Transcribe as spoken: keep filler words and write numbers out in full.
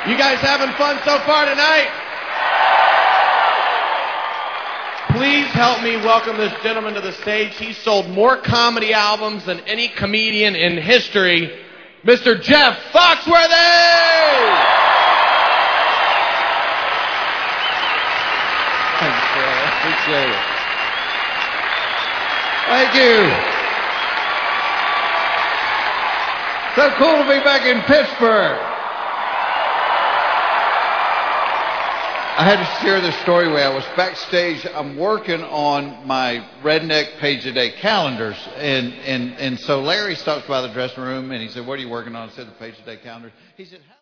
You guys having fun so far tonight? Please help me welcome this gentleman to the stage. He's sold more comedy albums than any comedian in history, Mister Jeff Foxworthy! Thanks, Phil. Appreciate it. Thank you. So cool to be back in Pittsburgh. I had to share this story where I was backstage. I'm working on my Redneck Page a Day calendars. And, and, and so Larry stops by the dressing room and he said, "What are you working on?" I said, "The Page a Day calendar." He said, "How